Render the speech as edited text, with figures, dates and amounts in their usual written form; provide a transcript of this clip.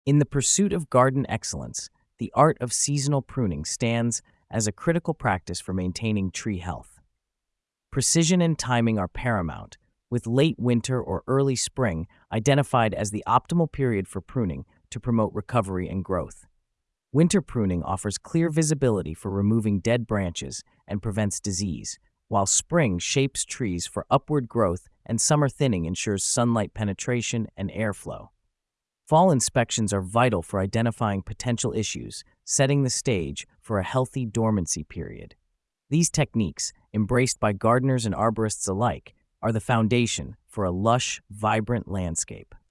In the pursuit of garden excellence, the art of seasonal pruning stands as a critical practice for maintaining tree health. Precision and timing are paramount, with late winter or early spring identified as the optimal period for pruning to promote recovery and growth. Winter pruning offers clear visibility for removing dead branches and prevents disease, while spring shapes trees for upward growth and summer thinning ensures sunlight penetration and airflow. Fall inspections are vital for identifying potential issues, setting the stage for a healthy dormancy period. These techniques, embraced by gardeners and arborists alike, are the foundation for a lush, vibrant landscape.